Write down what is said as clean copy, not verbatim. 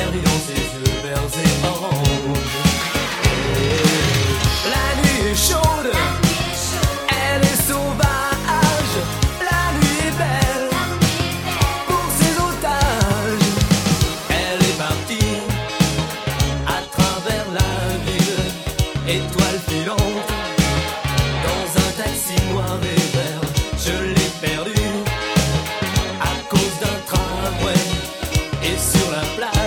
perdu dans ses yeux verts et oranges. La nuit est chaude, elle est sauvage. La nuit est belle pour ses otages. Elle est partie à travers la ville, étoile filante, dans un taxi noir et vert. Je l'ai perdue à cause d'un tramway et sur la plage.